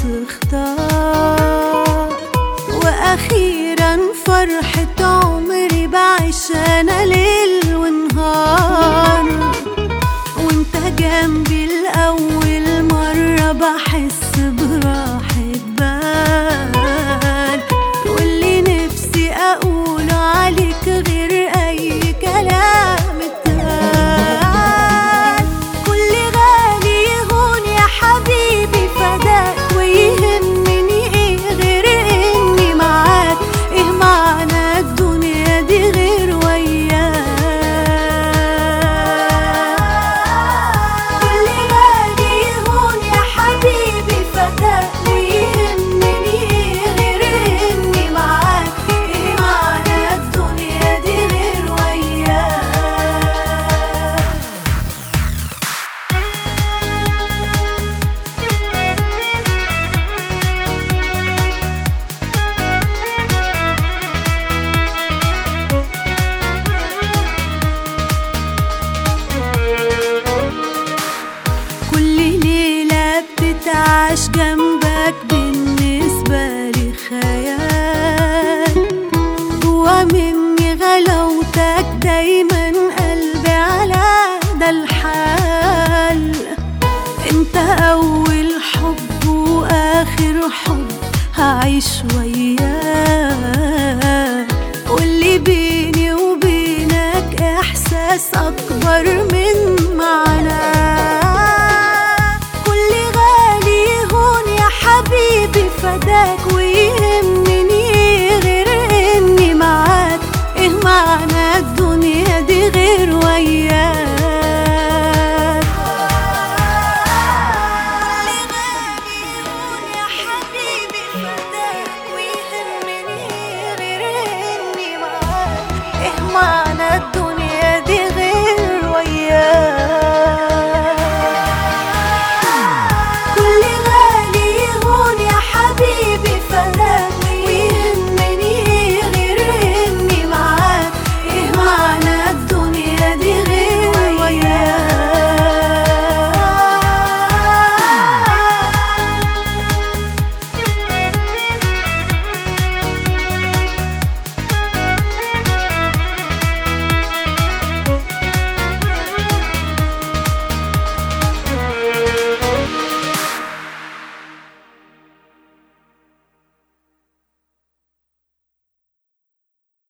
تختار. واخيرا فرحة عمري بعيش انا ليل ونهار، وانت جنبي لأول مرة بحس براحة بال، واللي نفسي اقوله عليك غير اي كلام اتقال. كل غالي يهون يا حبيبي فداك، ويهمني ايه غير اني معاك؟ ايه معنى الدنيا دي غير وياك؟ كل غالي يهون يا حبيبي فداك، ويهمني ايه غير اني معاك؟ ايه معنى الدنيا دي غير وياك؟ كل ليلة بتتعاش جنبك بالنسبة لي خيال، جوا مني غلاوتك دايما قلبي على ده الحال. انت اول حب واخر حب هعيش وياك، واللي بيني وبينك احساس اكبر من معناه.